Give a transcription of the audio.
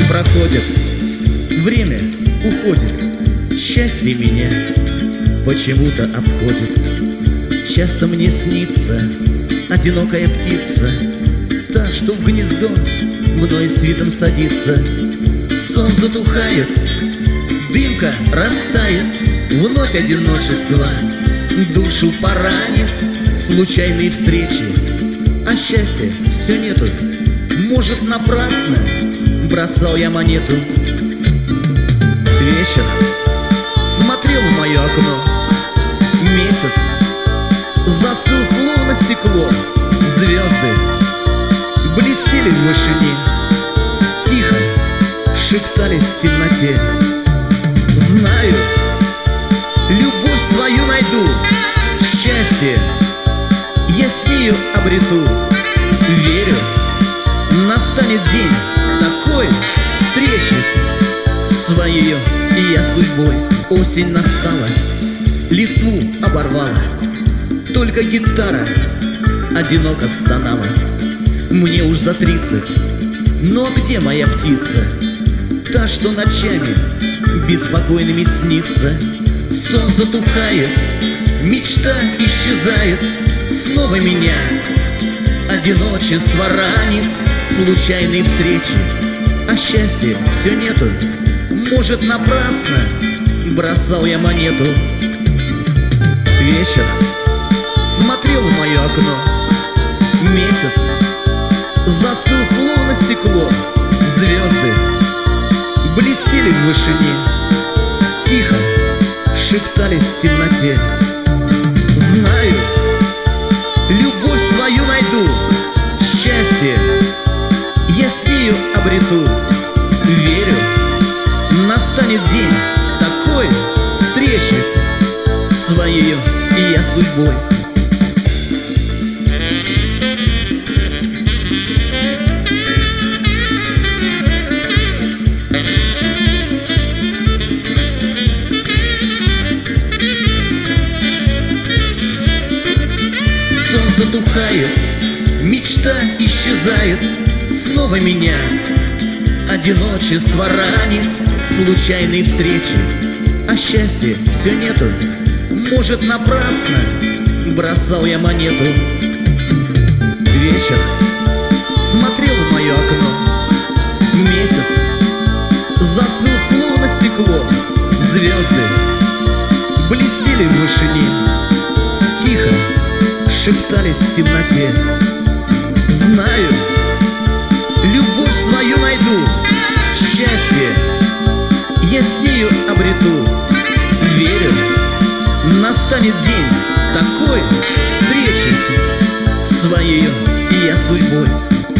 проходят, время уходит, счастье меня почему-то обходит. Часто мне снится одинокая птица, та, что в гнездо мной с видом садится. Сон затухает, дымка растает, вновь одиночество душу поранит. Случайные встречи, а счастья все нету. Может, напрасно бросал я монету. Вечер смотрел в мое окно, месяц застыл словно стекло. Звезды блестели в вышине, тихо шептались в темноте. Знаю, любовь свою найду, счастье я с нею обрету. Верю, настанет день такой, встречусь своею и я судьбой. Осень настала, листву оборвала, только гитара одиноко стонала. Мне уж за 30, но где моя птица, та, что ночами беспокойными снится? Сон затухает, мечта исчезает, снова меня одиночество ранит. Случайные встречи, а счастья все нету. Может, напрасно бросал я монету. Вечер смотрел в мое окно, месяц застыл словно стекло. Звезды блестели в вышине, тихо шептались в темноте. Знаю, любовь свою найду, счастье я с нею обрету. Верю, настанет день такой, встречусь своею и я судьбой. Сон затухает, мечта исчезает, снова меня одиночество ранит. Случайные встречи, а счастья все нету. Может, напрасно бросал я монету. Вечер смотрел в мое окно, месяц застыл словно стекло. Звезды блестели в вышине, тихо шептались в темноте. Знаю, любовь свою найду, счастье я с нею обрету. Верю, настанет день такой, встречусь своею и я судьбой.